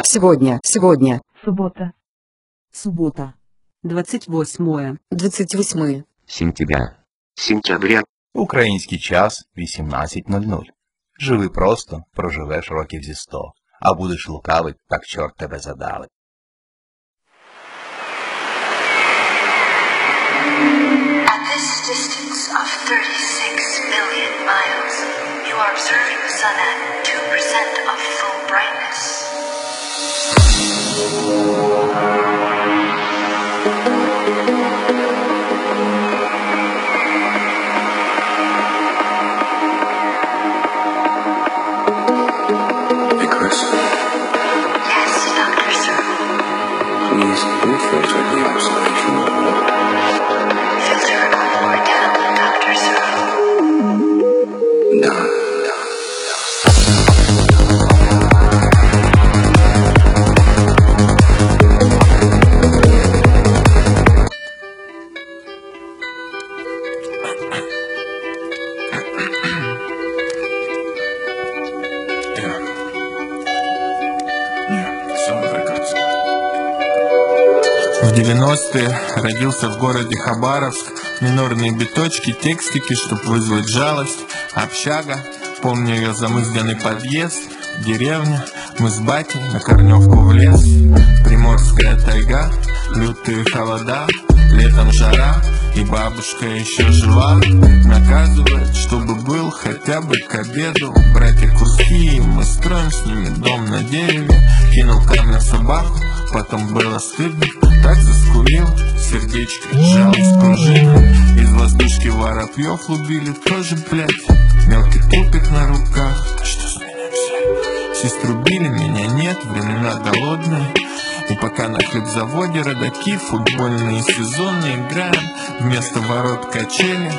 Сегодня. Суббота. 28 сентября. Український час 18:00. Живи просто, проживеш років зі 100. А будеш лукавить, так чорт тебе задавить. At this distance of 36 million miles, you are observing the sun at 2% of full brightness. Hey, Chris. Yes, Dr. Sir. Please refilter the observation. Filter up or down, Dr. Sir. Down. В 90-е родился в городе Хабаровск. Минорные биточки, текстики, чтоб вызвать жалость. Общага, помню ее замызганный подъезд. Деревня, мы с батей на Корневку в лес. Приморская тайга, лютые холода. Летом жара, и бабушка еще жива. Наказывает, чтобы был хотя бы к обеду. Братья Курские, мы строим с ними дом на дереве. Кинул камень в собаку, потом было стыдно. Так заскулил, сердечко сжалось пружиной. Из воздушки воробьев убили, тоже, блядь. Мелкий трупик на руках, что с меня взять? Сестру били, меня нет, времена голодные. И пока на хлебзаводе родаки футбольные сезоны играем, вместо ворот качели.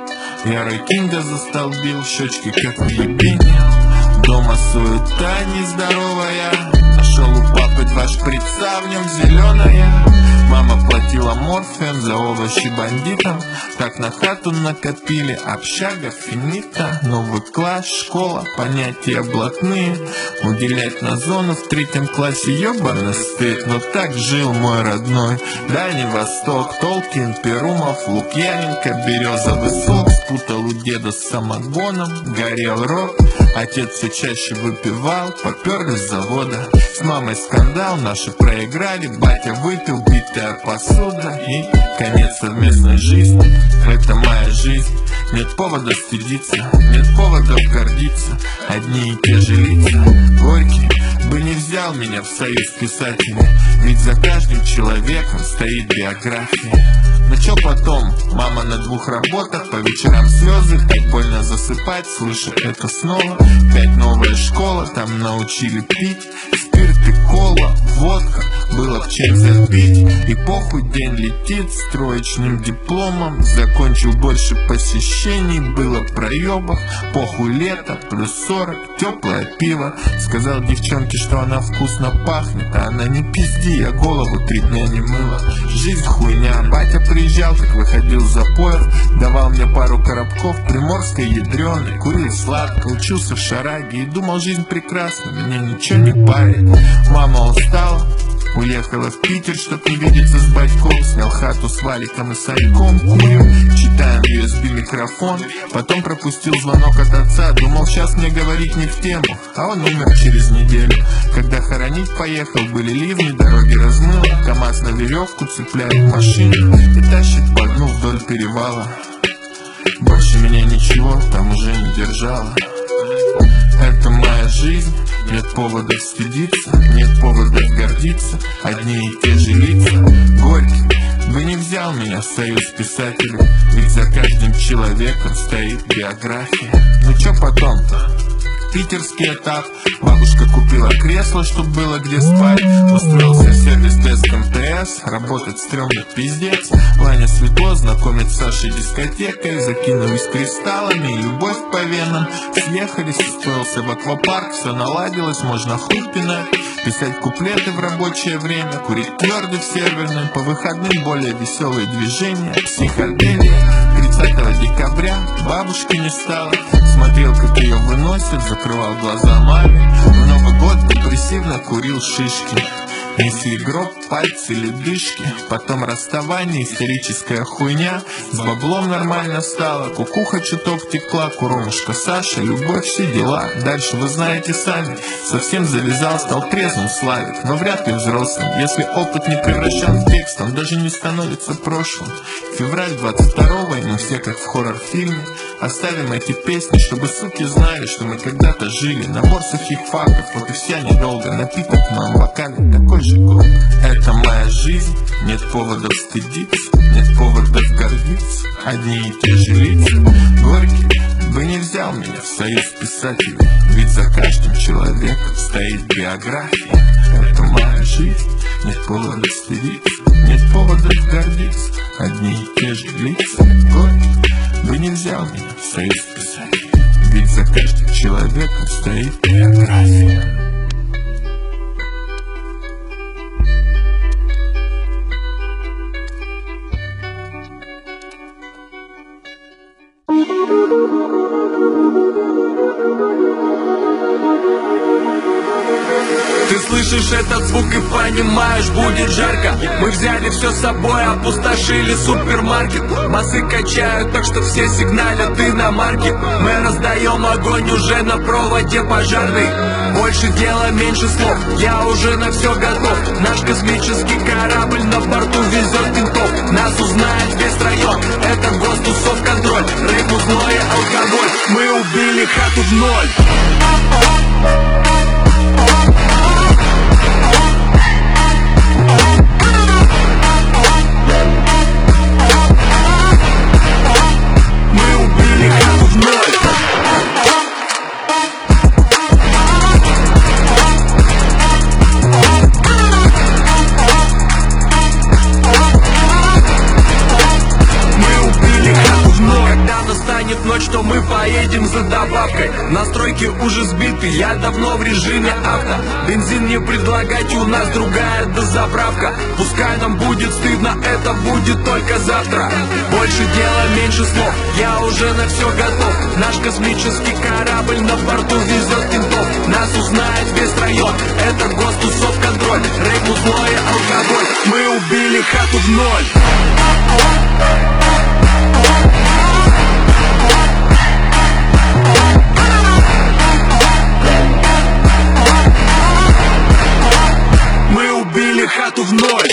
Я Рой Кинга застолбил, щечки как в ебине. Дома суета нездоровая. Нашел у папы 2 шприца, в нем зеленая. Мама платила морфием за овощи бандитам. Так на хату накопили, общага финита. Новый класс, школа, понятия блатные. Уделять на зону в 3 классе ёбаный стыд. Но так жил мой родной Дальний Восток. Толкин, Перумов, Лукьяненко, березовый сок. Спутал у деда с самогоном, горел рот. Отец все чаще выпивал, поперли с завода. С мамой скандал, наши проиграли. Батя выпил, битая посуда. И конец совместной жизни. Это моя жизнь. Нет повода стыдиться, нет повода гордиться. Одни и те же лица. Горький бы не взял меня в союз писателей. Ведь за каждым человеком стоит биография. Но чё потом? Мама на 2 работах, по вечерам слезы, так больно засыпать, слыша это снова. Опять новая школа, там научили пить спирт и кола, водка, было в чем запить. И похуй, день летит с троечным дипломом. Закончил больше посещений, было в проебах. Похуй, лето, плюс 40, теплое пиво. Сказал девчонке, что она вкусно пахнет, а она: не пизди, я голову 3 дня не мыла. Жизнь хуйня, батя приезжал, как выходил с запоев. Давал мне пару коробков приморской ядреной. Курил сладко, учился в шараге и думал, жизнь прекрасна, меня ничего не парит. Мама устала, уехала в Питер, чтоб не видеться с батьком. Снял хату с валиком и сайком. Курим, читаем USB микрофон. Потом пропустил звонок от отца. Думал, сейчас мне говорить не в тему, а он умер через неделю. Когда хоронить поехал, были ливни, дороги размыло. КамАЗ на веревку цепляет машину и тащит по дну вдоль перевала. Больше меня ничего там уже не держало. Это моя жизнь, нет поводов стыдиться, нет поводов гордиться. Одни и те же лица. Горький бы не взял меня в союз писателей. Ведь за каждым человеком стоит биография. Ну чё потом-то? Питерский этап. Бабушка купила кресло, чтоб было где спать. Устроился в сервис-деск МТС. Работать стрёмно пиздец. Ваня светло знакомит с Сашей дискотекой. Закинулись кристаллами и любовь по венам. Съехались, устроился в аквапарк. Все наладилось, можно хуй пинать. Писать куплеты в рабочее время. Курить твердый в серверной. По выходным более веселые движения. Психоделия. 30 декабря бабушки не стало. Смотрел, как ее выносят, закрывал глаза маме. В Новый год депрессивно курил. курил шишки. Несли гроб, пальцы, ледышки, потом расставание, историческая хуйня. С баблом нормально стало, кукуха чуток текла, куромушка Саша, любовь, все дела. Дальше вы знаете сами, совсем завязал, стал трезвым Славик, но вряд ли взрослым. Если опыт не превращен в текст, он даже не становится прошлым. Февраль 22-го, и мы все как в хоррор-фильме оставим эти песни, чтобы суки знали, что мы когда-то жили. Набор сухих фактов, вот и вся недолго. Напиток в моем бокале такой же год. Это моя жизнь, нет поводов стыдиться, нет поводов гордиться. Одни и те же лица. Горький бы не взял меня в союз писателей, ведь за каждым человеком стоит биография. Это моя жизнь, нет поводов стыдиться, нет поводов гордиться. Одни и те же лица. Горький бы не взял меня в союз писателей, ведь за каждым человеком стоит биография. Ты слышишь этот звук и понимаешь, будет жарко. Мы взяли все с собой, опустошили супермаркет. Массы качают, так что все сигналят иномарки. Мы раздаем огонь уже на проводе пожарный. Больше дела, меньше слов, я уже на все готов. Наш космический корабль на борту везет кентов. Нас узнает весь район, это гостусовконтроль. Рыбу, злое, алкоголь, мы убили хату в ноль. Ночь, то мы поедем за добавкой. Настройки уже сбиты, я давно в режиме авто. Бензин не предлагать, у нас другая дозаправка. Пускай нам будет стыдно, это будет только завтра. Больше дела, меньше слов, я уже на все готов. Наш космический корабль на борту везет кентов. Нас узнает весь район, это гостусовконтроль. Рэп, злое, алкоголь, мы убили хату в ноль. Мы убили хату в ноль.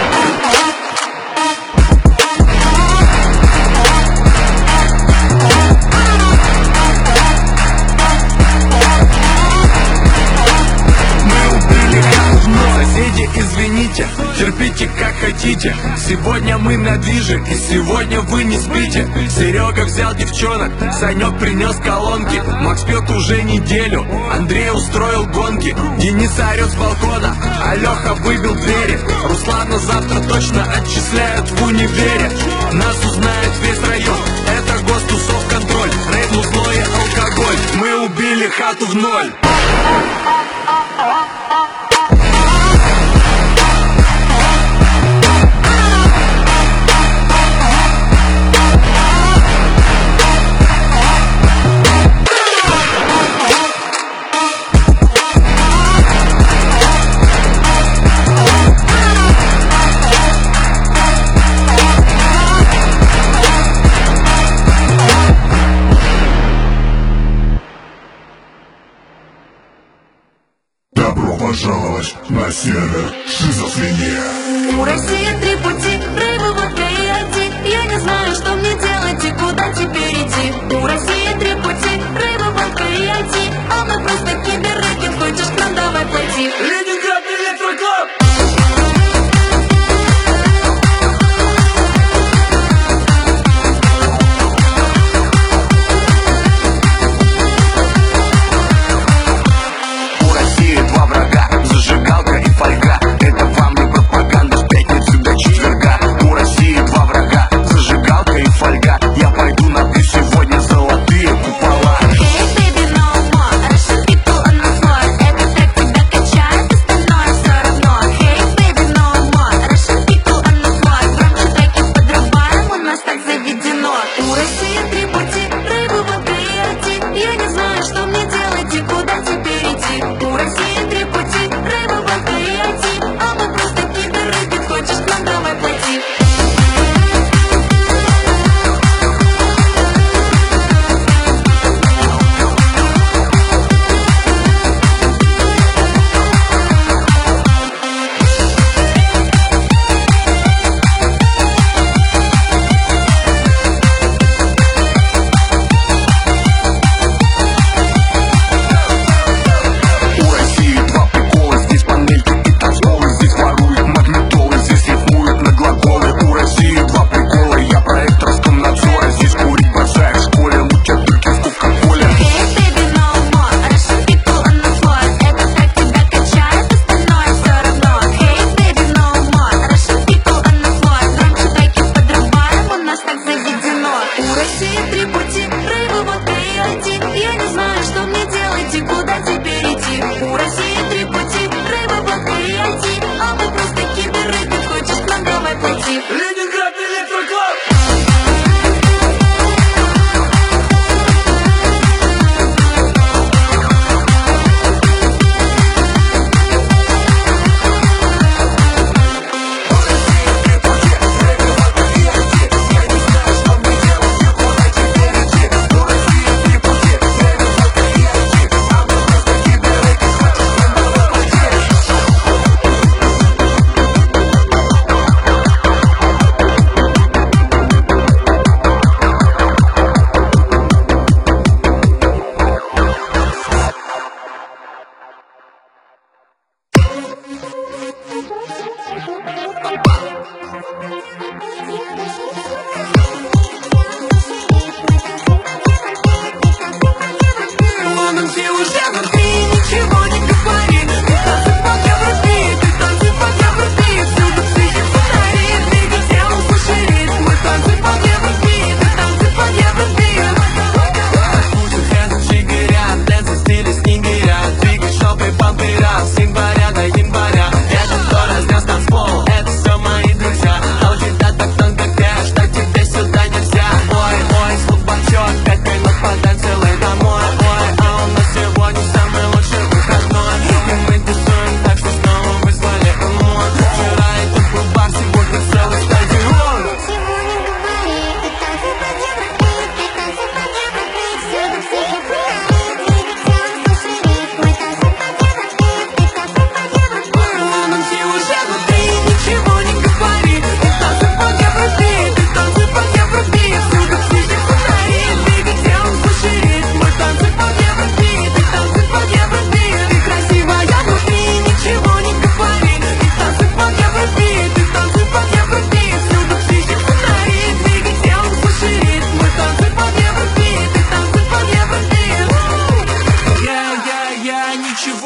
Соседи, извините, терпите как хотите. Сегодня мы на движе, и сегодня вы не спите. Серега взял девчонок, Санек принес колонки. Макс пьет уже неделю, Андрей устроил гонки. Денис орет с балкона, а Леха выбил двери. Руслана завтра точно отчисляют в универе. Нас узнает весь район, это гостусовконтроль. Рейд, злое, алкоголь, мы убили хату в ноль. Добро пожаловать на сервер Шизофрения. У России 3 пути, рыба, водка и IT. Я не знаю, что мне делать и куда теперь идти. У России 3 пути, рыба, водка и IT. А мы просто киберрэкинг, хочешь к нам, давай плати. Ленинград, электроклаб! Зажигалка и фольга, это вам не пропаганда. С пятницы до четверга у России 2 врага. Зажигалка и фольга, я пойду набью сегодня золотые купола. Hey baby, no more, Russian people on the floor.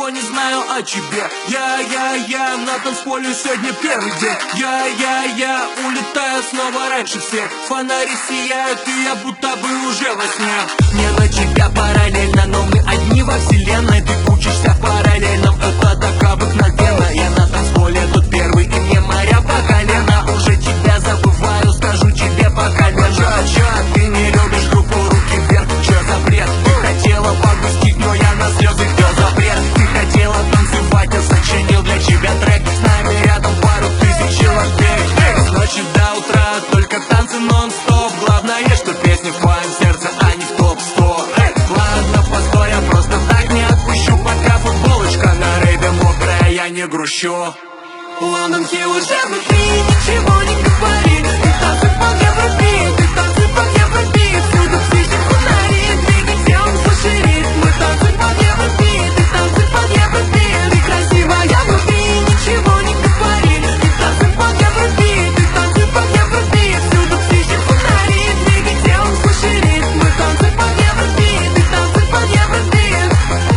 ничего не знаю о тебе. Я на танцполе сегодня первый день. Я улетаю снова раньше всех. Фонари сияют, и я будто бы уже во сне. Мне на тебя параллельно, но мы одни во вселенной. Ты учишься параллельно, это так обыкновенно. Я на танцполе тут первый, и мне моря по колено. Уже тебя забываю, скажу тебе пока не ты не любишь группу «Руки вверх», чё за бред? Ты хотела погрустить, но я на слезы ввел запрет. Ты хотела танцевать, я сочинил для тебя трек. С нами рядом пару тысяч человек. С ночи до утра только танцы нон-стоп. Главное, что песни в твоем сердце, а не в топ-100. Ладно, постой, я просто так не отпущу. Пока футболочка на рейве мокрая, я не грущу. Лондон Хилл уже внутри, ничего не говори. Ты танцевал Евробит, ты танцевал Евробит. Всюду психи фонари, двигай телом, слушай ритм. Мы танцевал Евробит, ты танцевал Евробит. Ты красивая внутри, ничего не говори. Ты танцевал Евробит, ты танцевал Евробит. Всюду психи фонари, двигай телом, слушай ритм. Мы танцевал Евробит, ты танцевал Евробит.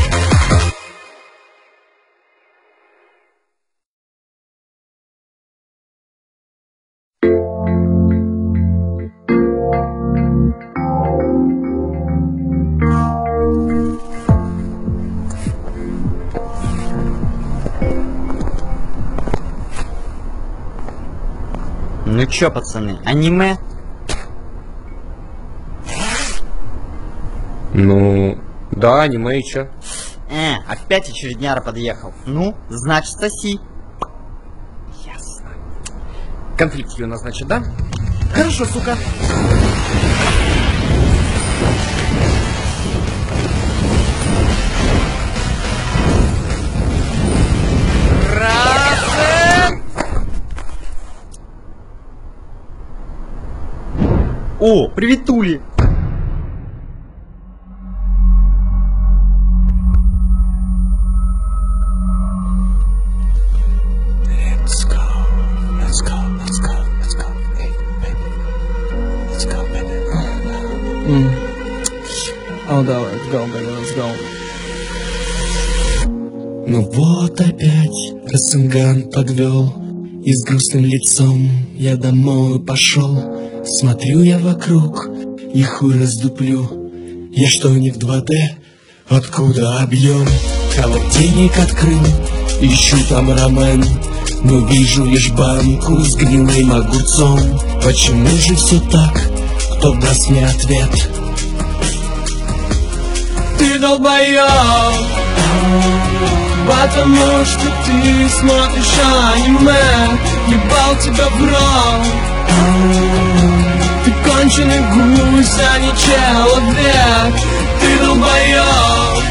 Ну чё, пацаны, аниме? Ну, да, аниме и чё? Опять очередняра подъехал. Ну, значит, соси. Ясно. Конфликтики у нас, значит, да? Хорошо, сука. О, привет, Тули! Let's go, let's go, let's go, let's go, hey, baby, let's go, baby. Oh, да, let's go, baby, let's go. Ну вот опять Расанган подвел, и с грустным лицом я домой пошел. Смотрю я вокруг, и хуй раздуплю. Я что, не в 2D? Откуда объем? Холодильник открыл, ищу там рамен, но вижу лишь банку с гнилым огурцом. Почему же все так? Кто даст мне ответ? Ты долбоёб, потому что ты смотришь аниме. Ебал тебя в рот. Ты конченый гусь, а не человек. Ты долбоёб,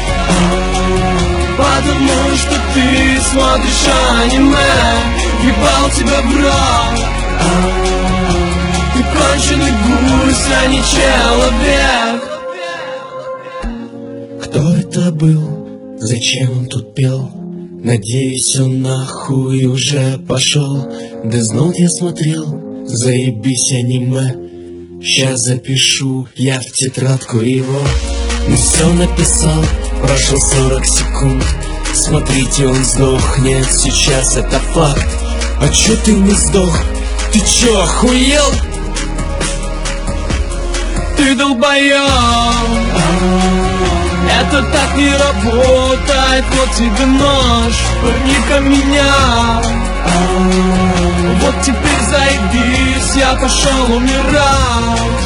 потому что ты смотришь аниме. Ебал тебя в рот. Ты конченый гусь, а не человек. Кто это был? Зачем он тут пел? Надеюсь, он нахуй уже пошел. Death Note я смотрел, заебись аниме. Щас запишу я в тетрадку его. Ну все написал, прошло 40 секунд. Смотрите, он сдохнет сейчас, это факт. А чё ты не сдох? Ты чё, охуел? Ты долбоёб, это так не работает. Вот тебе нож, парника меня. Вот теперь заебись, я пошел умирать.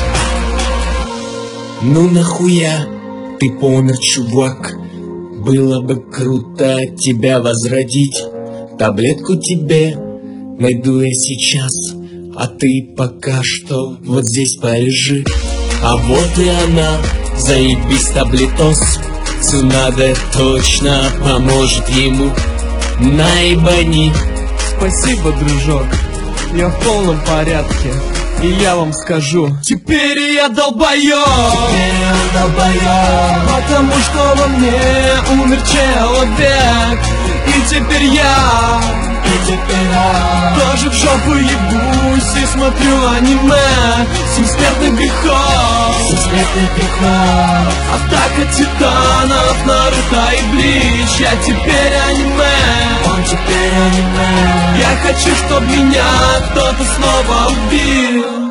Ну нахуя ты помер, чувак? Было бы круто тебя возродить. Таблетку тебе найду я сейчас, а ты пока что вот здесь полежи. А вот и она, заебись таблетос. Цунада точно поможет ему. Наебани. Спасибо, дружок, я в полном порядке. И я вам скажу, теперь я долбоёб. Потому что во мне умер человек. И теперь я тоже в жопу ебусь и смотрю аниме. 7 смертных грехов. Атака титанов, Наруто и Блич. Я теперь аниме. Я хочу, чтоб меня кто-то снова убил.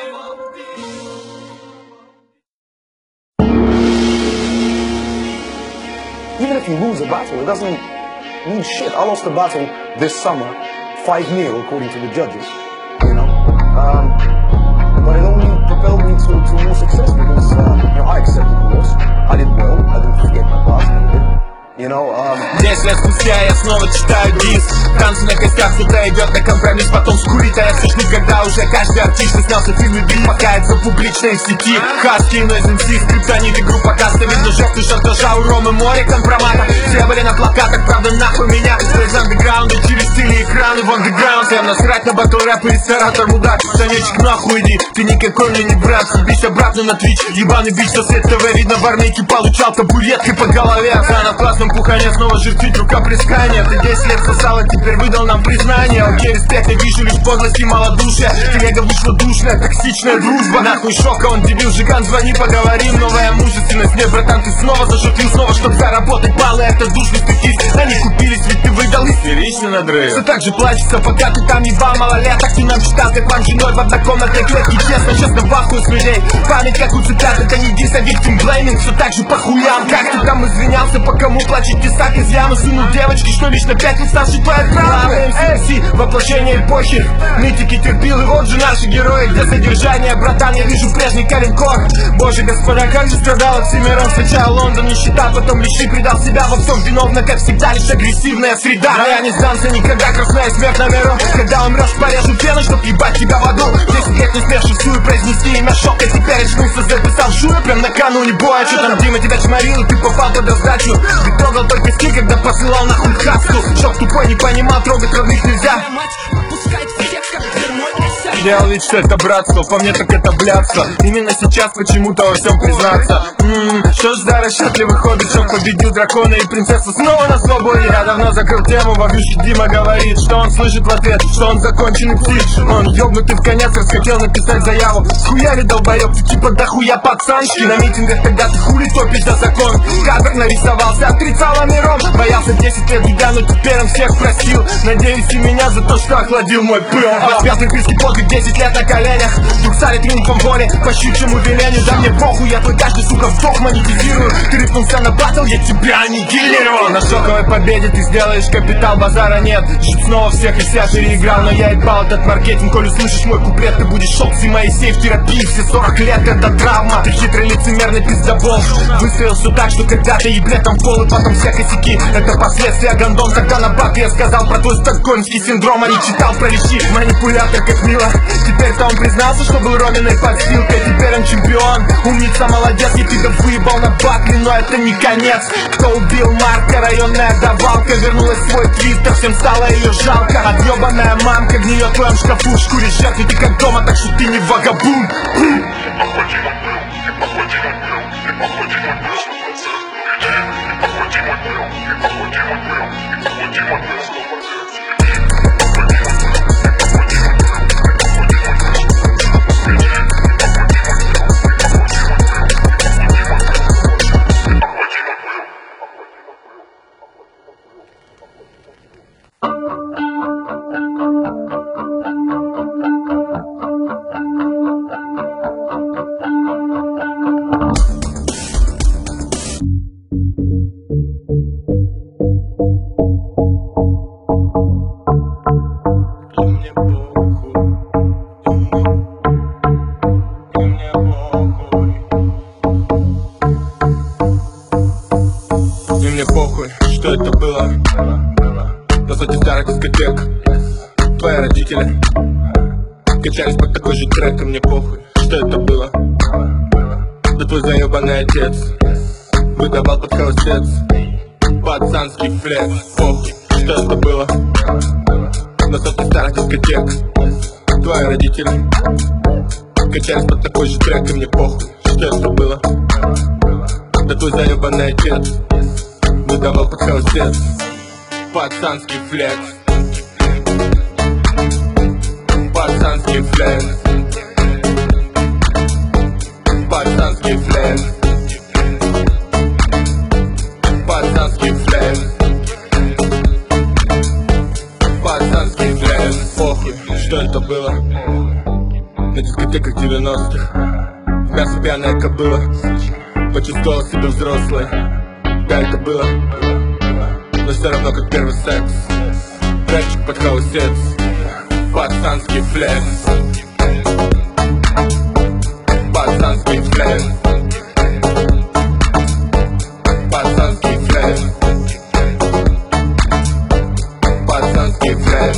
Even if you lose a battle, it doesn't mean shit. I lost a battle this summer, 5-0 according to the judges, you know. But it only propelled me to more success because, you know, I accepted the loss. I did well. I didn't forget my past a little bit. You know, 10 лет спустя я снова читаю диск. Танцы на костях, кто-то идет на компромисс, потом скурить. А я все жду, когда уже каждый артист снялся в фильме «Бит», пока это публичной в сети. Хаски, Noise MC, Скриптонит и группа Каста. Видно жертвы шантажа у Ромы, море компромата. Все были на плакатах, правда нахуй меня. Из андеграунда через стили экраны в андеграунд. Всем насрать на батл рэп и ресторатор мудак. Санечек, нахуй иди, ты никакой мне не брат. Съебись обратно на твич, ебаный бич со свет ТВ. Видно в армейке получал табуреткой по голове. Охрана в классном пухане снова жертвить рукоплескания. Ты 10 лет сосала, теперь выдал нам признание. Окей, респект, я вижу лишь подлость и малодушие. Телега вышла душная, токсичная дружба. Нахуй шока, он дебил, жиган, звони, поговорим. Новая мужественность, нет, братан, ты снова зашутил. Снова, чтоб заработать баллы, это душный статист. Они купились, ведь ты выдал истеричный надрыв. Все так же плачется, пока ты там ебал малолеток. Ты нам читал, как вам женой в однокомнатной клетке. Честно, в ахуе с людей. Память, как у цитат, это не дис, а victim blaming. Все так же по хуям, как ты там извинялся, по кому плачет тесак из ямы. Сыну девочки, что лично 5 лет старше твоей травмы. MC, воплощение эпохи. Нытики терпил, и вот же наши герои. Где содержание, братан, я вижу прежний коленкор. Боже, господа, как же страдала всемиром. Сначала Лондон, нищета, потом лишь предал себя. Во всем виновна, как всегда, лишь агрессивная среда. Но я не сдамся никогда, красная смерть на миру. Когда умрешь, порежу пену, чтоб ебать тебя в аду. 10 лет не смеешь всую произнести имя шока. Теперь очнулся, записал шуя прям накануне боя. Что там, Дима, тебя чморил, и ты попал под раздачу. Ты трогал только стиль, когда посылал нахуй хаску. Чтоб тупой не понимал, трогать родных нельзя. Делал вид, что это братство, по мне так это блядство. Именно сейчас почему-то во всем признаться. Что ж за расчетливый хоббит, что победил дракона и принцессу снова на свободе. Я давно закрыл тему, вовьюшки Дима говорит, что он слышит в ответ, что он законченный псих. Он ёбнутый в конец, расхотел написать заяву. Схуяли, долбоёб, ты типа дохуя пацанчики. На митингах тогда ты хули топишь за закон. Кадр нарисовался, отрицал миром. Боялся 10 лет тебя, но теперь он всех простил. Надеюсь, и меня за то, что охладил мой пыл. Распят приписки подвиг 10 лет на коленях. Вдруг стали триумфом воли, по щучьему велению. Да мне похуй, я твой каждый, сука, вдох монетизирую. Ты рыпнулся на батл, я тебя аннигилировал. На шоковой победе ты сделаешь капитал, базара нет. Жить снова всех и вся переиграл, но я ебал этот маркетинг. Коль услышишь мой куплет, ты будешь шок с Моисей в терапии. Все 40 лет это травма. Ты хитрый лицемерный пиздобол. Выстроил все так, что когда-то еблет там пол, и потом все косяки. Это последствия гондон. Тогда на батле я сказал про твой стокгольмский синдром, а не читал про лещи. Манипулятор как мило. Теперь-то он признался, что был Роминой подстилкой. Теперь он чемпион, умница, молодец. Не ты выебал на батле, но это не конец. Кто убил Марка, районная давалка. Вернулась в свой твиттер, всем стало ее жалко. Отъебанная мамка гниет в твоем шкафу. В шкуре жертвы ты как дома, так что ты не вагабун. Что это было? На сотни старых дискотек. Твои родители качались под такой же трек, и мне похуй. Что это было? Да твой заебанный отец выдавал под холостец пацанский флекс. Похуй. Что это было? На сотни старых дискотек. Твои родители качались под такой же трек, и мне похуй. Что это было? Да твой заебанный отец выдавал под холостец пацанский флекс. Пацанский флекс. Пацанский флекс. Пацанский флекс. Пацанский флекс. Похуй, что это было на дискотеках 90-х. Мясо пьяная кобыла почувствовал себя взрослой. Да, это было, но все равно как первый секс. Рэпчик под хаусец. Пацанский флекс. Пацанский флекс. Пацанский флекс. Пацанский флекс.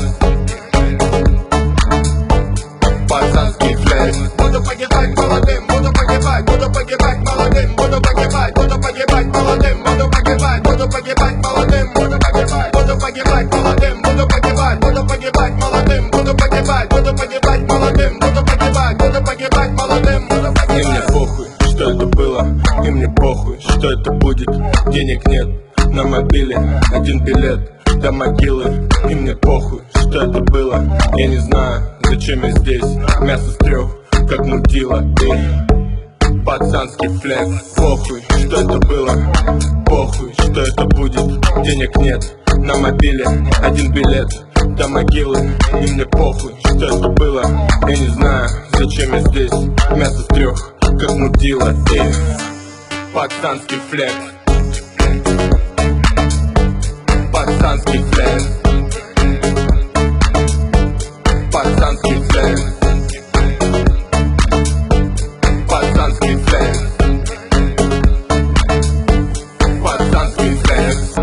Пацанский флекс. Буду погибать молодым, буду погибать, буду погибать молодым, буду погибать, буду погибать молодым, буду погибать, буду погибать молодым, буду погибать, буду погибать молодым, буду погибать, буду погибать молодым, буду погибать, буду погибать молодым, буду погибать, буду погибать молодым, буду погибать. И мне похуй, что это было, и мне похуй, что это будет. Денег нет, на мобиле один билет до могилы. И мне похуй, что это было, я не знаю, зачем я здесь. Мясо с трех, как мудила. И пацанский флекс. Похуй, что это было, похуй, что это будет. Денег нет, на мобиле один билет до могилы. И мне похуй, что это было, я не знаю, зачем я здесь. Мясо с трех, как мудила. И пацанский флекс. Пацанский флекс. Пацанский флекс. Пацанский флекс. Пацанский флекс.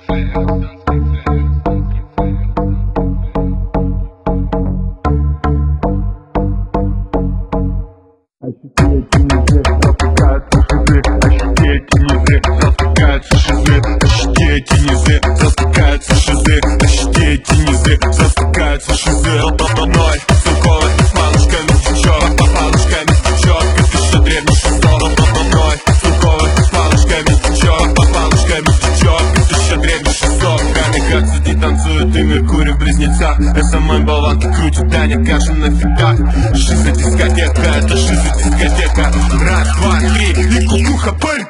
Это мой болванки крутит Таня Кашин на фитах. Шиза дискотека, это шиза дискотека. Раз, два, три, и кукуха, парик.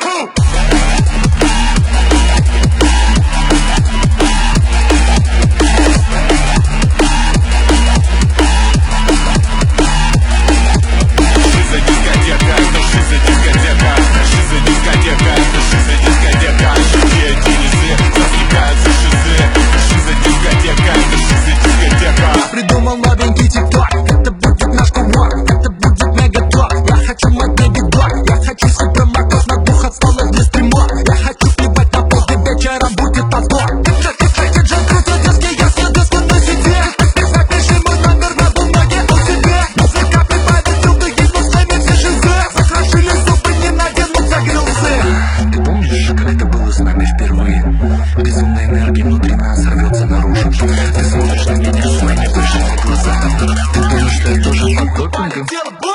Придумал новенький тикток, это будет наш кувок, это будет мегаток. Я хочу мать мегадок, я хочу супермаркет на дух от стола для стримов. Я хочу плевать на пол, где вечером будет отбор. Диджей крутит диски, я следую на сети. Запиши мой номер на бумаге о себе. Музыка прибавит трубы, есть муслами все жизы. Закрошили зубы, не наденутся грилсы. Ты помнишь, как это было с нами впервые? Безумная энергия внутри нас рвется наружу. Ты смотришь на меня своими большими глазами. Ты думаешь, что я тоже под допингом?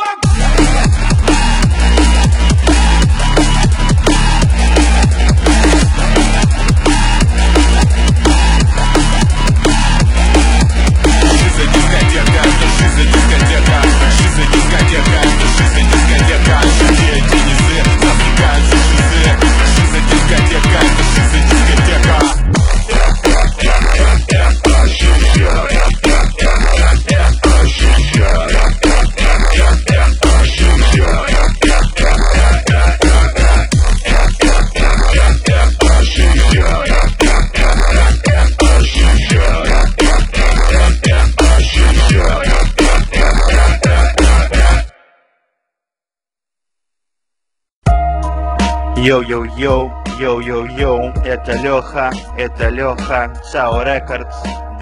Йоу-йоу-йоу, йоу-йоу-йоу, это Леха, Сао Рекордс,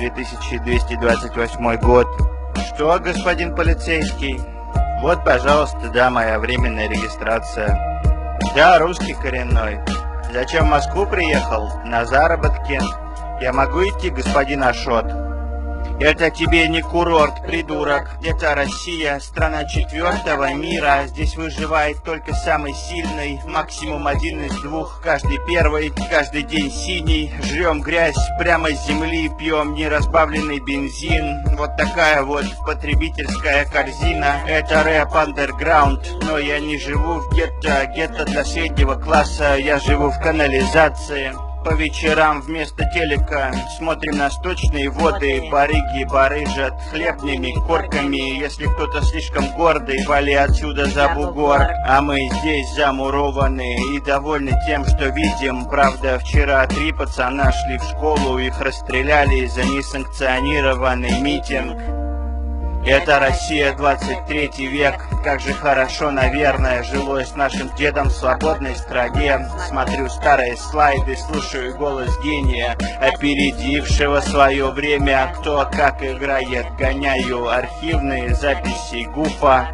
2228 год. Что, господин полицейский? Вот, пожалуйста, да, моя временная регистрация. Да, русский коренной. Зачем в Москву приехал? На заработки. Я могу идти, господин Ашот? Это тебе не курорт, придурок. Это Россия, страна 4-го мира. Здесь выживает только самый сильный. Максимум 1 из 2, каждый первый, каждый день синий. Жрем грязь прямо с земли, пьем неразбавленный бензин. Вот такая вот потребительская корзина. Это рэп андерграунд, но я не живу в гетто. Гетто для среднего класса, я живу в канализации. По вечерам вместо телека смотрим на сточные воды. Барыги барыжат хлебными корками. Если кто-то слишком гордый, вали отсюда за бугор. А мы здесь замурованы и довольны тем, что видим. Правда, вчера 3 пацана шли в школу, их расстреляли за несанкционированный митинг. Это Россия, 23 век. Как же хорошо, наверное, жилось нашим дедом в свободной стране. Смотрю старые слайды, слушаю голос гения, опередившего свое время. Кто как играет, гоняю архивные записи ГУФа.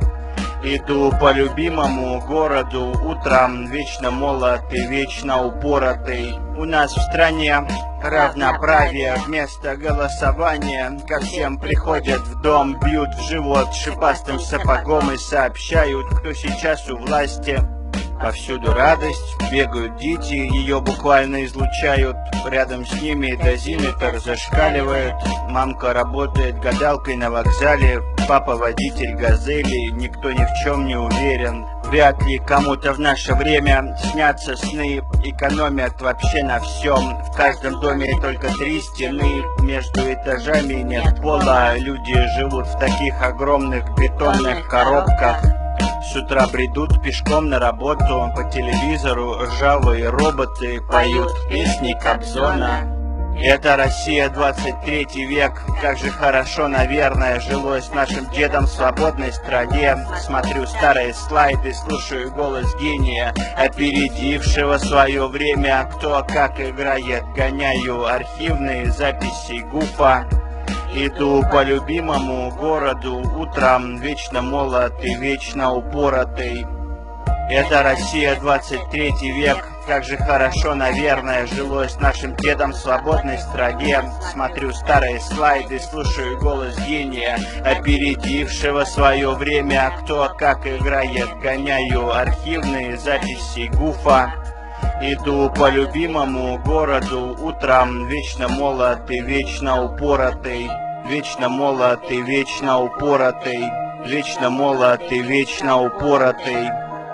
Иду по любимому городу утром, вечно молод и вечно упоротый. У нас в стране равноправие вместо голосования. Ко всем приходят в дом, бьют в живот шипастым сапогом и сообщают, кто сейчас у власти. Повсюду радость, бегают дети, ее буквально излучают. Рядом с ними дозиметр зашкаливает. Мамка работает гадалкой на вокзале, папа водитель газели, никто ни в чем не уверен. Вряд ли кому-то в наше время снятся сны, экономят вообще на всем. В каждом доме только 3 стены, между этажами нет пола. Люди живут в таких огромных бетонных коробках. С утра бредут пешком на работу, по телевизору ржавые роботы поют песни Кобзона. Это Россия, 23 век. Как же хорошо, наверное, жилось нашим дедом в свободной стране. Смотрю старые слайды, слушаю голос гения, опередившего свое время. Кто как играет, гоняю архивные записи ГУФа. Иду по любимому городу утром, вечно молод и вечно упоротый. Это Россия, 23 век. Как же хорошо, наверное, жилось нашим дедом в свободной стране. Смотрю старые слайды, слушаю голос гения, опередившего свое время. Кто как играет, гоняю архивные записи ГУФа. Иду по любимому городу утром, вечно молод и вечно упоротый. Вечно молод и вечно упоротый. Вечно молод и вечно упоротый.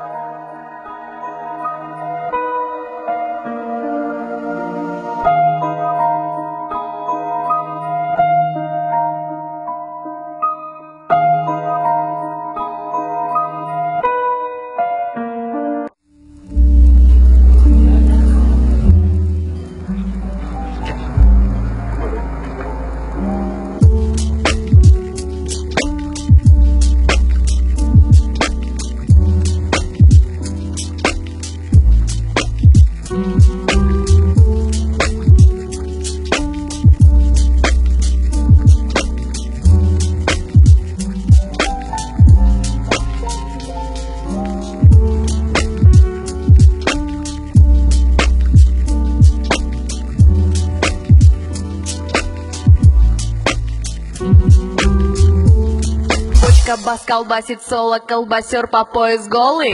Бас колбасит соло, колбасер по пояс голый.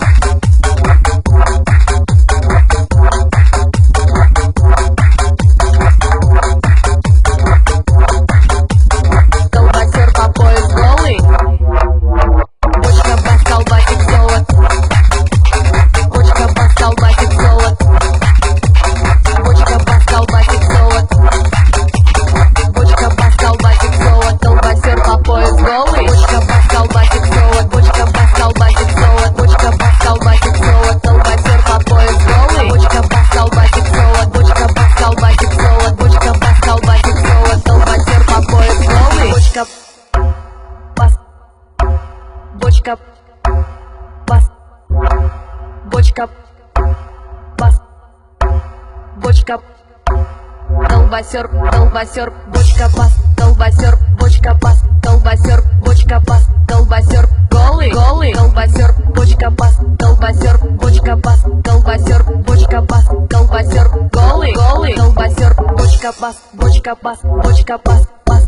Колбасер по пояс голый. Бочка бас колбасит соло. Бочка бас колбасит соло. Бочка бас колбасит соло. Бочка бас колбасит соло. Колбасер по пояс голый. Колбасит соло, бочка бас колбасит соло, бочка бас колбасит соло, колбасер по пояс голый. Бочка бас колбасит соло, бочка бас колбасит соло, бочка бас колбасит соло, колбасер по пояс голый. Бочка бас, бочка бас, бочка бас, бочка колбасер, колбасер, бочка бас, колбасер, бочка бас, колбасер, бочка бас. Колбасер голый, голый, колбасер, бочка бас, колбасер, бочка бас, колбасер, бочка бас, колбасер голый, голый, колбасер, бочка бас, бочка бас, бочка бас, бас, бас.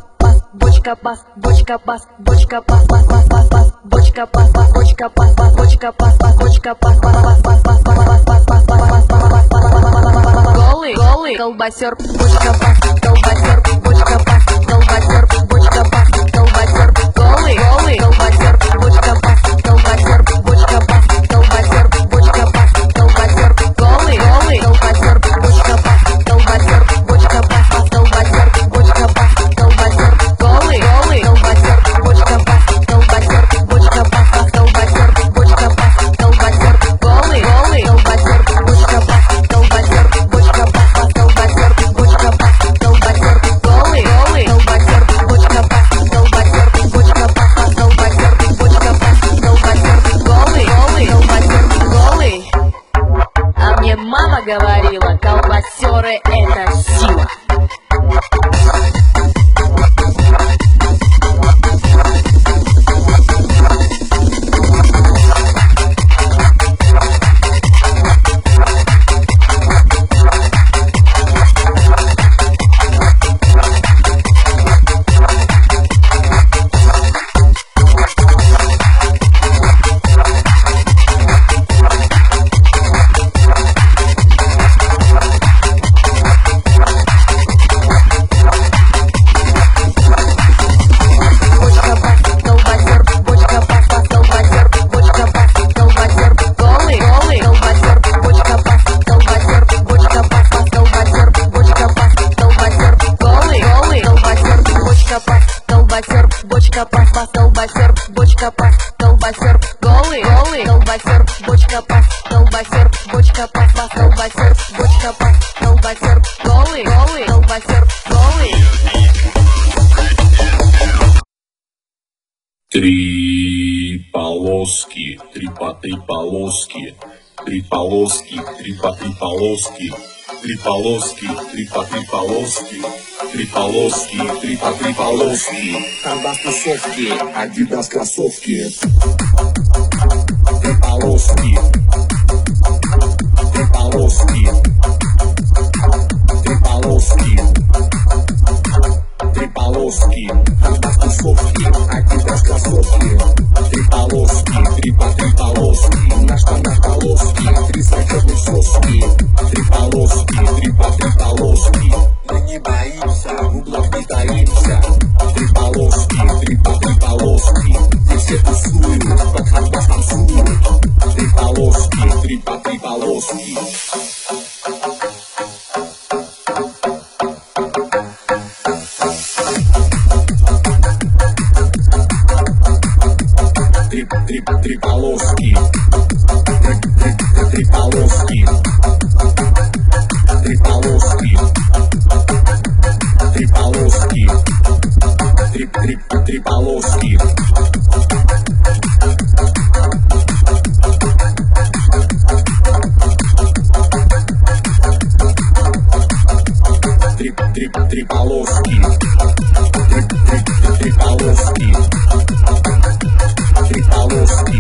бочка пас, бочка пас, бочка пас, пас, пас, пас, пас, бочка пас, пас, бочка пас, пас, бочка пас, пас, бочка пас, пас, пас, пас, пас, пас, пас, пас, пас, пас, пас, голый, голый, колбасер, бочка пас, колбасер, бочка пас, колбасер, бочка пас, колбасер, голый, голый, колбасер, бочка пас, колбасер, бочка пас, колбасер, бочка пас, колбасер, голый, голый, колбасер, бочка пас, колбасер, бочка пас, пас, колбасер, бочка пас, колбасер, голый, голый, колбасер, бочка пас, колбасер, бочка пас, пас, колбасер, бочка пас, колбасер, голый, голый, колбасер, бочка пас, колбасер, бочка пас, пас, колбасер, бочка пас, колбасер, голый, голый, колбасер, бочка пас, колбасер, бочка пас, пас, колбасер, бочка пас, колбасер, голый, голый, колбасер, голый. А мне мама говорила, колбасеры это сила. Бочка пас, пас, колбасер, бочка пас, колбасер, голый, голый, колбасер, бочка пас, колбасер, бочка пас, пас, колбасер, бочка пас, колбасер, голый, голый, колбасер, голый. Три полоски, три по три полоски, три полоски, три по три полоски, три полоски, три по три полоски, три полоски, три по три полоски. Канвас тусовки, Адидас кроссовки. Три полоски, три полоски, три полоски, три полоски. Канвас тусовки, Адидас кроссовки. Три полоски, три по три полоски. На штанах полоски, три зачетных соски. Три полоски, три по три полоски. Мы не боимся, в углах не таимся. Три полоски, три по три полоски. Здесь все тусуют, под канвас танцуют. Три полоски, три по три полоски. Три полоски, три полоски, три полоски, три полоски, три полоски. Три полоски, три полоски. Три полоски,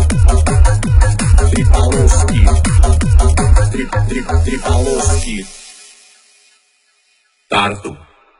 три полоски, три полоски. Тарту.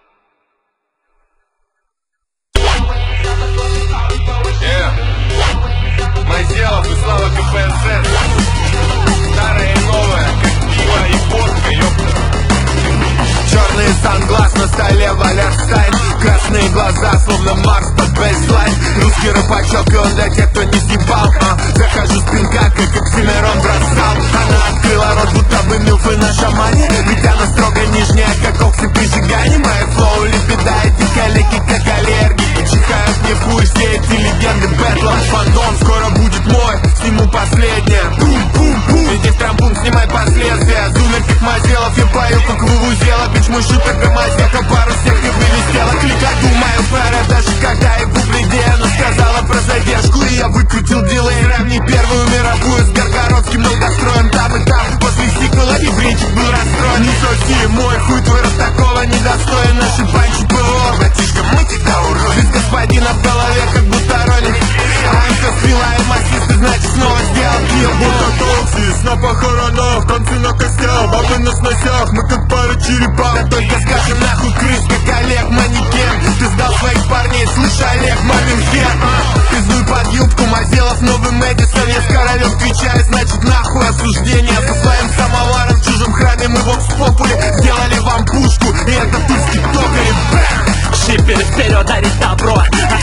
Майзелов и Слава КПСС. Старое и новое, как пиво и водка, ёпта. Черные санглас на столе Валерстайн. Красные глаза, словно Марс под бейслайн. Русский рэпачок, и он для тех, кто не съебал. Захожу с пинка, как Оксимирон бросал. Она открыла рот, будто бы милфы на шамане. Ведь она строго нижняя, как Окси при Жигане. Мои флоу лепидает и коллеги, как аллергики. Чихают мне в хуй все эти легенды бэтла. Фандом скоро будет мой, сниму последнее. Бум-бум-бум, иди в трампун, снимай последствия. Зумер, как Мазелов, я пою, как вывузела. Бич мой шутер, громадьяка, пару всех и вылетела. Клика, думаю, пара, даже когда его приде. Она сказала про задержку, и я выкрутил дилей. Равни первую мировую с Горгородским долгостроем. Там и там, после сиквела и бричек был расстроен. Не соси, мой хуй твой раз такого недостоин. Наши панчи ПО, братишка, мы тебя уродим. Без господина в голове, как будто ролик. Раньше спила и массисты, значит снова сделал килл. Будто токсис на похоронах, танцы на костях, бабы на сносях, мы как пара черепах. Да только скажем нахуй крыс, как Олег манекен. Ты сдал свои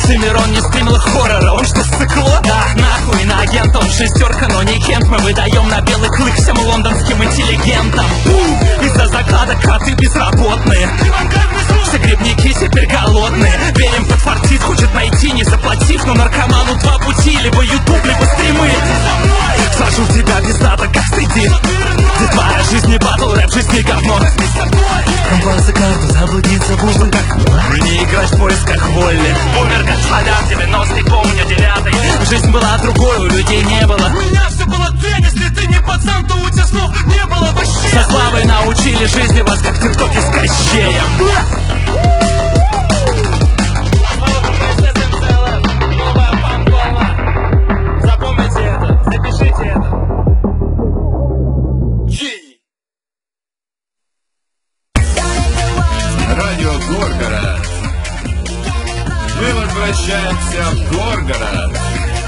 Оксимирон не стримил хоррора, он что, ссыкло? Да, нахуй, на агент он шестерка, но не Кент. Мы выдаем на белый клык всем лондонским интеллигентам. Из-за закладок коты безработные, все грибники теперь голодные. Верим, подфартит, хочет найти, не заплатив. Но наркоману два пути, либо ютуб, либо стримы. Сажу тебя без дата, как стыдит. Детвора жизни батл, рэп жизни говно. Компанцы карту, заблудиться буду как не играть в поисках воли. Умер господа, 90-й, помню 9-й. Жизнь была другой, у людей не было. У меня все было тень, если ты не пацан, то у тебя слов не было вообще. Со славой научили жизни вас, как тиктоки с Кощеем. Запомните это, запишите это. Радио Горгород. Мы возвращаемся в Горгород.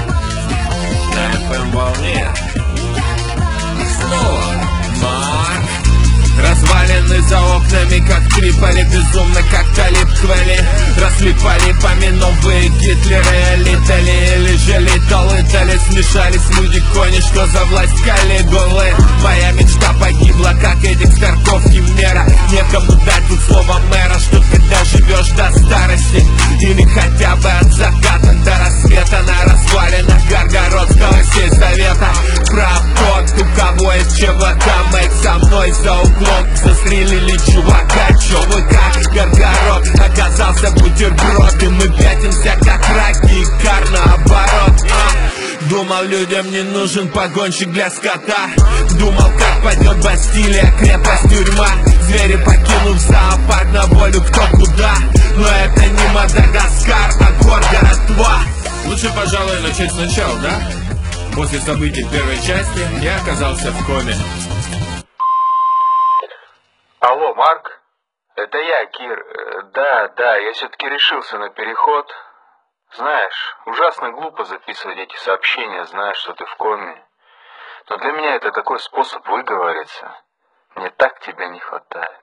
На FM-волне. Снова Марк. Развалины за окнами, как Триполи. Безумно, как Талиб Квели. Раслепали пами новые Гитлеры. Летали или же летали. Смешались люди кони, что за власть Калигулы. Моя мечта погибла, как Эдик с Тарковки мера. Некому дать тут слово мэра, что ты доживешь до старости. Или хотя бы от заката до рассвета. На развалинах Горгородского сельсовета. Правкот, у кого есть ЧВК, мэйк со мной за углом. Застрелили чувака, чё вы как Горгород оказался бутерброд. И мы пятимся как раки, и кар наоборот. Думал, людям не нужен погонщик для скота. Думал, как пойдет Бастилия, крепость, тюрьма. Звери покинув зоопарк на волю кто куда. Но это не Мадагаскар, а Горгород 2. Лучше, пожалуй, начать сначала, да? После событий первой части я оказался в коме. Алло, Марк? Это я, Кир. Да, я все-таки решился на переход. Знаешь, ужасно глупо записывать эти сообщения, зная, что ты в коме. Но для меня это такой способ выговориться. Мне так тебя не хватает.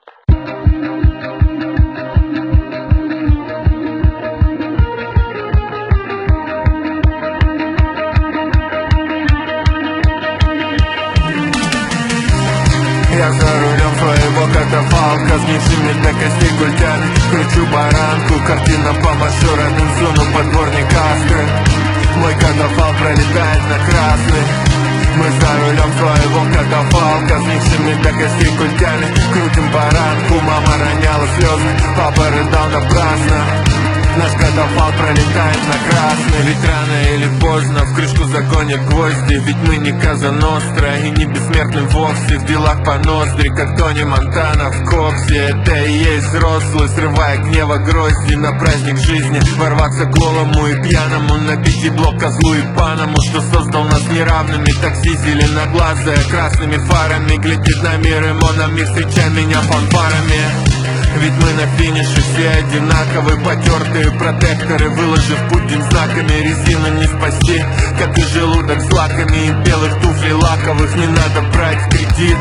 Я за рулем своего катафалка, сгнившими до костей культями. Кручу баранку, картина по машурам, суну под дворник Аскры. Мой катафалк пролетает на красный. Мы за рулем своего катафалка, сгнившими до костей культями. Крутим баранку, мама роняла слезы, папа рыдал напрасно. Наш катафалк пролетает на красный. Ведь рано или поздно в крышку загонят гвозди. Ведь мы не Каза Ностра и не бессмертны вовсе. В делах по ноздри, как Тони Монтана в Коксе. Это и есть взрослый, срывая гнева грозди. На праздник жизни ворваться голому и пьяному. Набить ебло козлу и паному, что создал нас неравными. Такси зеленоглазая, красными фарами глядит на мир, и мономир, встречай меня фанфарами. Ведь мы на финише все одинаковые, потертые протекторы, выложив путь знаками. Резину не спасти, как и желудок с лаками. И белых туфлей лаковых не надо брать в кредит.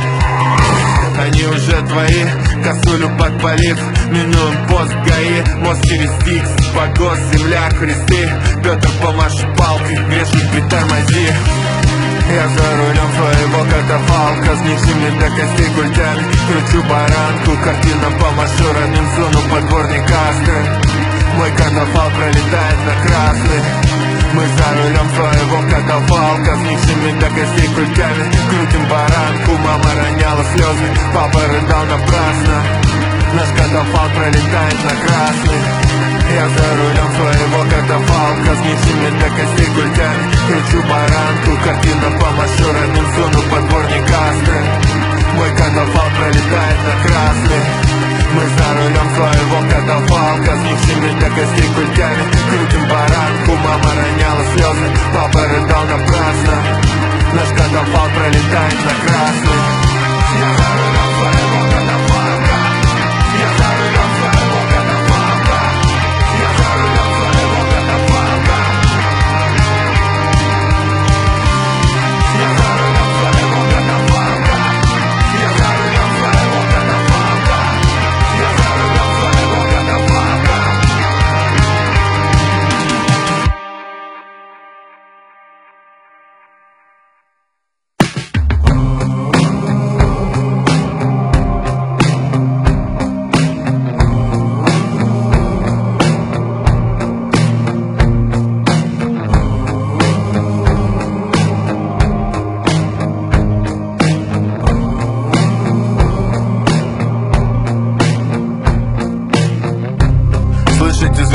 Они уже твои, косулю подпалив. Минуем пост ГАИ, мост через Стикс, погос, земля, кресты. Петр, помаши палкой, грешник, притормози. Я за рулем своего катафалка, сгнившими до костей культями. Кручу баранку, картина по машурам, суну под дворник Аскры. Мой катафалк пролетает на красный. Мы за рулем своего катафалка, сгнившими до костей культями. Крутим баранку, мама роняла слезы, папа рыдал напрасно. Наш катафалк пролетает на красный. Я за рулем своего катафалка, сгнившими до костей культями. Кручу баранку, картина по машурам, суну под дворник Аскры. Мой катафалк пролетает на красный. Мы за рулем своего катафалка, сгнившими до костей культями. Крутим баранку, мама роняла слезы, папа рыдал напрасно. Наш катафалк пролетает на красный. Я за рулем своего катафалка. Я за рулем своего катафалка. Я за рулем своего катафалка. Я за рулем своего катафалка. Я за рулем своего катафалка. Я за рулем своего катафалка.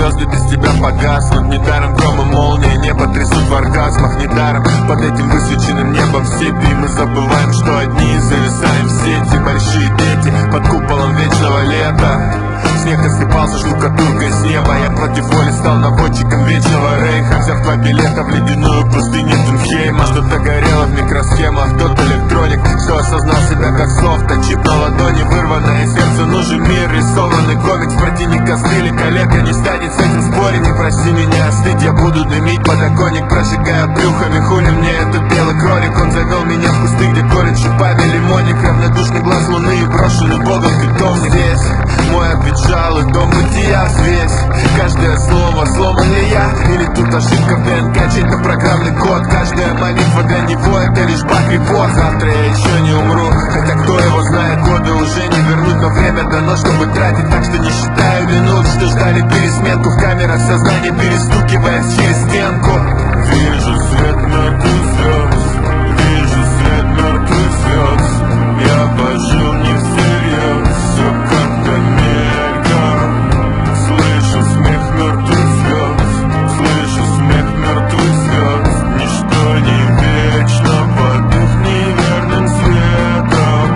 звезды без тебя погаснут. Недаром гром и молния небо трясут в оргазмах. Недаром под этим высвеченным небом в степи мы забываем, что одни зависаем в сети. Большие дети под куполом вечного лета. Снег осыпался штукатуркой с неба. Я против воли стал наводчиком вечного рейха. Взяв 2 билета в ледяную пустыню Тунхейма. Что-то горело в микросхемах, тот электроник, что осознал себя как софт. А чип на ладони, вырванное сердце, нужен мир. Рисованный комикс, противник костыли. Коллега не станет с этим спорить. Не проси меня остыть, я буду дымить подоконник, прожигая брюхами. Хули мне этот белый кролик, он завел меня в кусты, где колет шипами лимоник. Равнодушный глаз луны и брошенный богом питом. Здесь мой ответ жалый, дом бытия взвесь. Каждое слово сломан ли я, или тут ошибка в ДНК, чей-то программный код. Каждая молитва для него это лишь баг-репорт. Завтра я еще не умру, хотя кто его знает, годы уже не вернуть. Но время дано, чтобы тратить, так что не считаю минут, что ждали пересменку в камерах сознания, перестукиваясь через стенку. Вижу свет мертвых звезд, вижу свет мертвых звезд. Я пожил не всерьез, все как-то мельком. Слышу смех мертвых звезд, слышу смех мертвых звезд. Ничто не вечно под их неверным светом.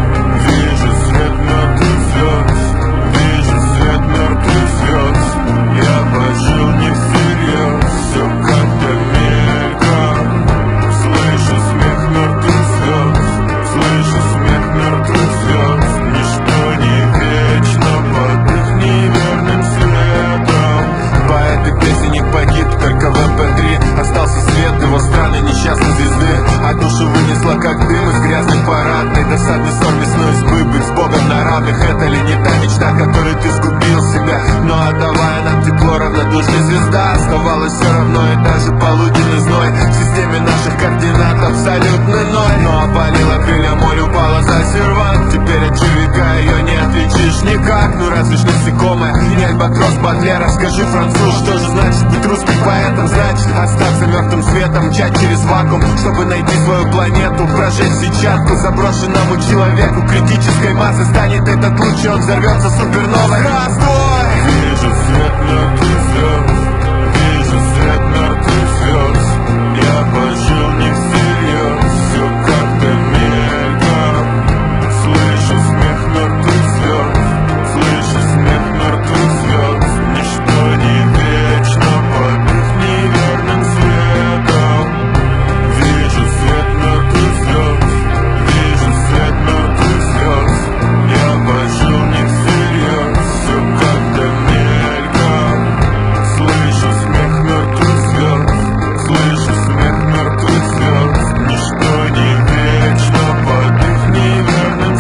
Вижу свет мертвых звезд, вижу свет мертвых звезд. Я пожил не всерьез, все как-то мельком. Слышу смех мертвых звезд, слышу смех мертвых звезд. Ничто не вечно под их неверным светом. Поэт и песенник погиб только в МП3. Остался свет его странной несчастной звезды. А душу вынесла как дым из грязной парадной. Досадный сон весной избы, быть с Богом на равных. Это ли не та мечта, которой ты сгубил себя? Но отдавая нам тепло, равнодушная звезда оставалась все равно. И даже полуденный зной в системе наших координат абсолютный ноль. Но опалила крылья, моль упала за сервант. Теперь от червяка ее не отличишь никак. Ну разве ж насекомое, не альбатрос Бодлера. Скажи, француз, что же значит быть русским поэтом? Значит остаться мертвым светом, мчать через вакуум, чтобы найти свою планету, прожечь сетчатку заброшенному человеку. Критической массы станет этот луч, и он взорвется суперновой. Раздвой! Вижу свет мертвых звезд, вижу свет мертвых звезд. Я пожил не всерьез, все как-то мельком. Слышу смех мертвых звезд, слышу смех мертвых звезд. Ничто не вечно под их неверным светом. Вижу свет мертвых звезд, вижу свет мертвых звезд. Я пожил не всерьез, все как-то мельком. Слышу смех мертвых звезд, слышу смех мертвых звезд. Ничто не вечно под их неверным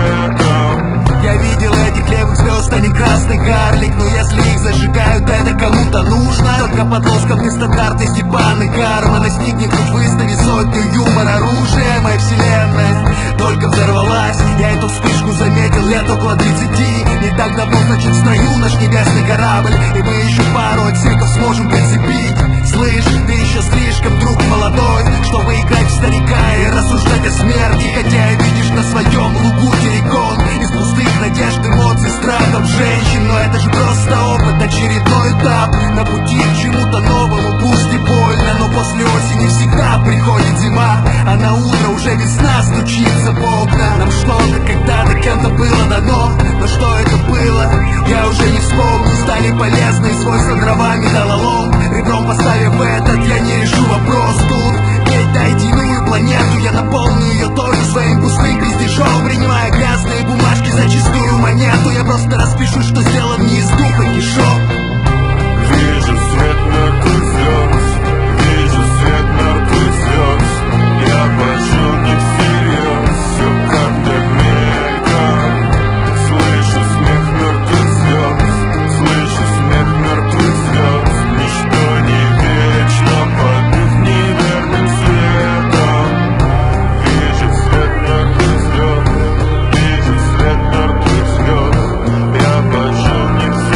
светом. Я видел этих левых звезд, они красный карлик. Но если их зажигают, это кому-то нужно. Только подлосков стандартный Степан и Карма. Настигнет хоть выстави сотню юмор, оружие. Моя вселенная только взорвалась. Я эту вспышку заметил лет около 30. Не так давно, значит, в строю наш небесный корабль. И мы еще пару отсеков сможем прицепить. Слышь, ты еще слишком, друг молодой, чтобы играть в старика и рассуждать о смерти. Хотя и видишь на своем лугу террикон из пустых надежд, эмоций, страхов женщин. Но это же просто опыт, очередной этап на пути к чему-то новому, пусть и больно. Но после осени всегда приходит зима, а на утро уже весна стучится в окна. Нам что-то когда-то кем-то было дано, но что это было, я уже не вспомню. Стали полезны, свойства дровами дололом. Ребром поставив этот, я не решу вопрос тут. Ведь на единую планету я наполню ее тоже своим пустым пиздежом. Принимая грязные бумажки за чистую монету, я просто распишу, что сделан не из духа кишок. Вижу свет мертвых звезд, вижу свет мертвых звезд. Я пожил не всерьез, все как-то мельком. Слышу смех мертвых звезд, слышу смех мертвых звезд. Ничто не вечно под их неверным светом. Вижу свет мертвых звезд, вижу свет мертвых звезд. Я пожил не всерьез.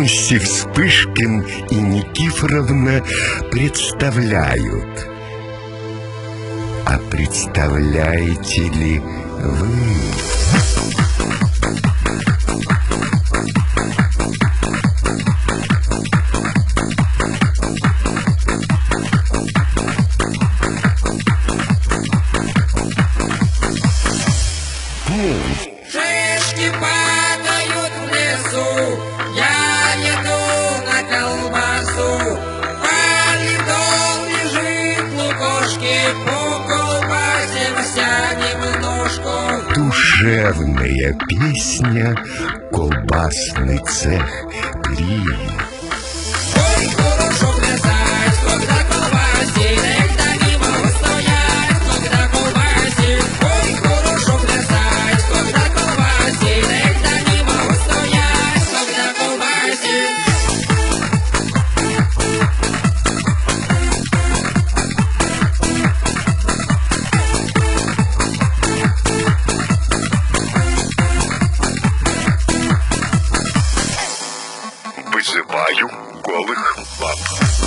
МС Вспышкин и Никифоровна представляют. А представляете ли вы? Шишки падают в лесу, я еду на колбасу. Валидол лежит лукошки, по колбасе вся немножко. Душевная песня, колбасный цех при. Ой, хорошо плясать, когда колбасит, когда не могу стоять, когда колбасит. Ой, хорошо плясать, когда колбасит, когда не могу стоять, когда колбасит. Вызываю голых баб.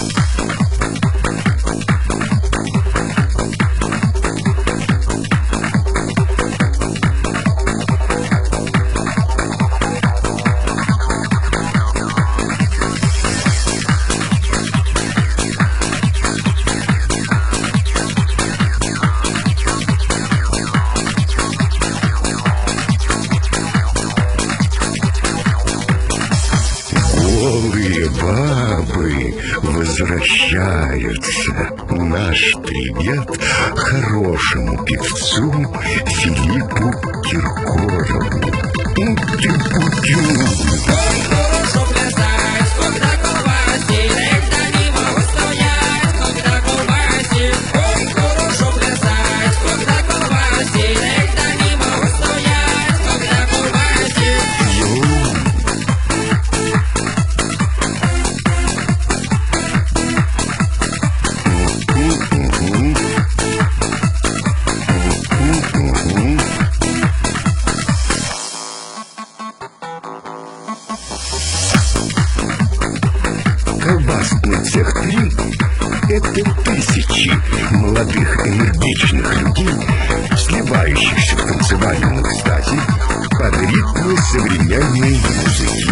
Голые бабы возвращаются. Наш привет хорошему певцу Филиппу Киркорову. Ты Ой, хорошо плясать, когда колбасит, когда не могу стоять, когда колбасит. Ой, хорошо плясать, когда колбасит, когда не могу стоять, когда колбасит. Колбасный цех 3 – это тысячи молодых энергичных людей, сливающихся в танцевальном экстазе под ритмы современной музыки.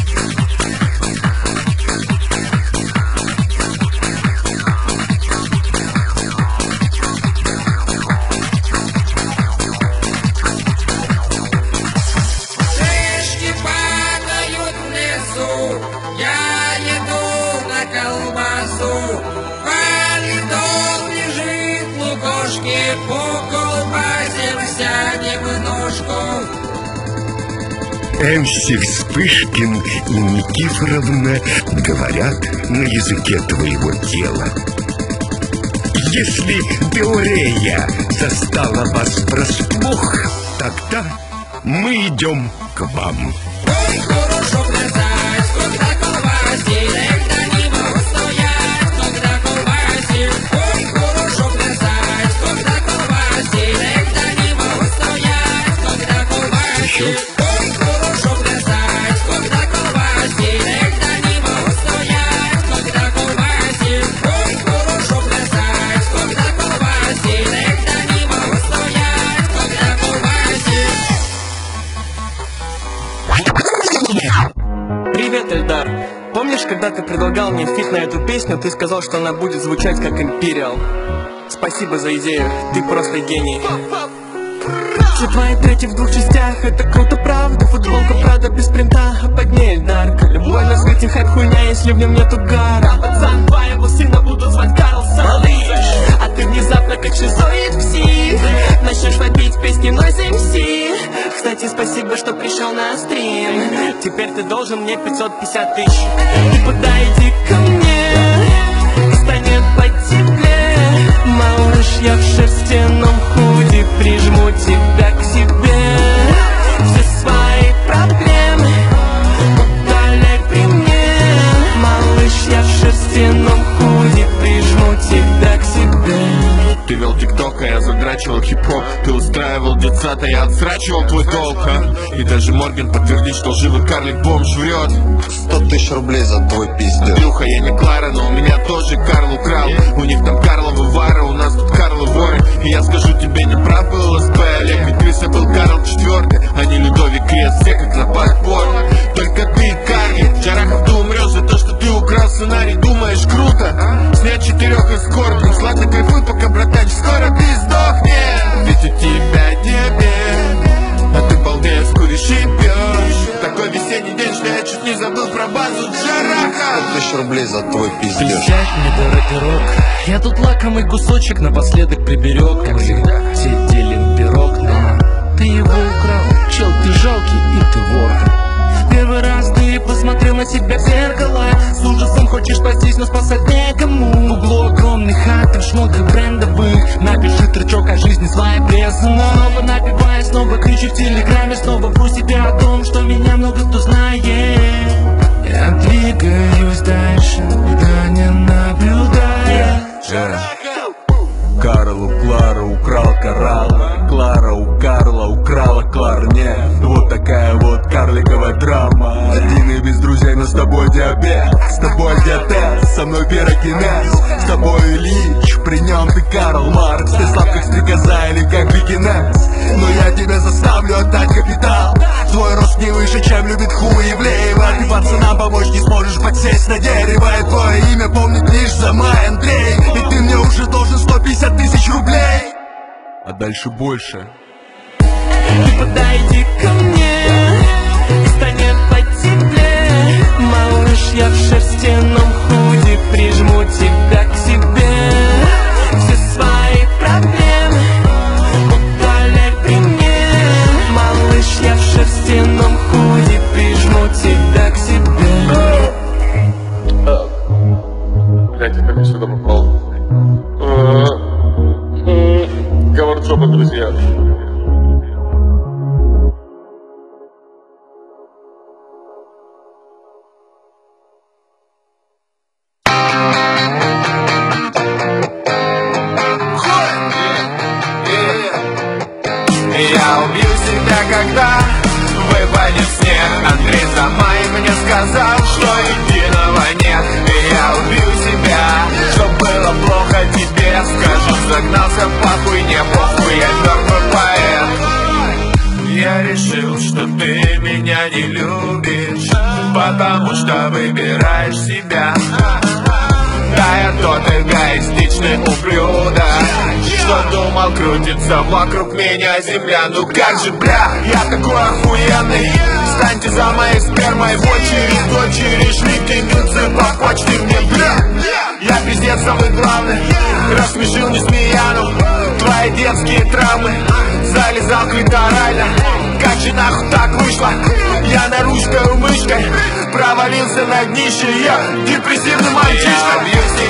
Шишки падают в лесу, я еду на колбасу. Валидол лежит лукошки, по колбасе вся немножко. МС Вспышкин и Никифоровна говорят на языке твоего тела. Если Деорея застала вас врасплох, тогда мы идем к вам. Ой, хорошо плясать, когда колбасит, когда не могу стоять, когда колбасит. Ой, хорошо плясать, когда колбасит, когда не могу стоять, когда колбасит. Ой, хорошо плясать, когда колбасит, когда не могу стоять, когда колбасит. Ой, хорошо плясать, когда колбасит, когда не могу стоять, когда колбасит. Привет, Эльдар. Помнишь, когда ты предлагал мне фит на эту песню, ты сказал, что она будет звучать как Imperial? Спасибо за идею, ты просто гений. Все твои треки в двух частях, это круто, правда. Футболка Прада без принта, а под ней Эльдар. Любой на свете хайп хуйня, если в нем нету гара. Пацан, твоего сына буду звать Карлсон. Малыш, а ты внезапно как шизоид псих начнешь вопить песни Noise MC. Кстати, спасибо, что пришел на стрим. Теперь ты должен мне 550 тысяч. И подойди ко мне, станет по тебе. Малыш, я в шерстяном худи, прижму тебя к себе. Все свои проблемы удаляй при мне. Малыш, я в шерстяном худи, прижму тебя к себе. Ты вел тикток, а я задрал разворачивал хип-хоп. Ты устраивал детсад, а я отсрачивал твой долг, а? И даже Морген подтвердит, что живый карлик-бомж врет. 100 тысяч рублей за твой пиздец. Андрюха, я не Клара, но у меня тоже Карл украл. У них там Карловы вары, у нас тут Карлы воры. И я скажу тебе, не прав был ЛСП Олег, ведь Криса был Карл IV, а не Людовик Крест, все как на подбор. Только ты, Карли, Джарахов, ты умрешь за то, что ты украл сценарий. Думаешь, круто? Снять 4 эскортов. Сладко кайфуй, пока, братан, скоро ты сдохнешь. Ведь у тебя диабет, а ты балдеешь, куришь и пьешь. Такой весенний день, что я чуть не забыл про базу Джараха. 100 тысяч рублей за твой пиздец. Присядь мне, дорогой, я тут лакомый кусочек напоследок приберег. Как всегда, все делим пирог, но ты его украл. Чел, ты жалкий и ты вор. Первый раз ты посмотрел на себя в зеркало. С ужасом хочешь спастись, но спасать некому. В углу огромных хат, в шмотках брендовых. Напиши тречок о жизни своей прессанно. Снова напивая, снова кричу в телеграме. Снова вру себе о том, что меня много кто знает. Я двигаюсь дальше, куда не наблюдая. Карл у Клары украл коралл, Клара у Карла украла кларнет. Вот такая вот карликовая драма. Один и без друзей, но с тобой диабет, с тобой диатез, со мной пирокинез, с тобой Ильич, при нем ты Карл Маркс. Ты слаб как стрекоза или как бикинез, но я тебя заставлю отдать капитал. Твой рост не выше, чем любит Хуевлеева. Ты пацанам помочь не сможешь подсесть на дерево. И твое имя помнит лишь за май Андрей. И ты мне уже должен 150 тысяч рублей. А дальше больше. Ты подойди ко мне, станет потеплее. Малыш, я в шерстяном худи, прижму тебя к себе. Все свои проблемы утоляй при мне. Малыш, я в шерстяном худи, прижму тебя к себе. Блять, я как я сюда попал. Говорджопа, друзья. Я убью себя, когда выпадет снег. Андрей Замай мне сказал, что единого нет. И я убью себя, что было плохо тебе. Скажу, загнался в пахуй, не похуй, я мертвый поэт. Я решил, что ты меня не любишь, потому что выбираешь себя. Да, я тот эгоистичный ублюдок, что думал крутиться вокруг меня земля. Ну как же, бля, я такой охуенный. Встаньте за моей спермой в очередь. Дочери шлите мюцы по почте мне, бля. Я пиздец самый главный, рассмешил Несмеяну. Твои детские травмы залезал клиторально. Как же нахуй так вышло? Я наручкой мышкой провалился на днище. Я депрессивный мальчишка.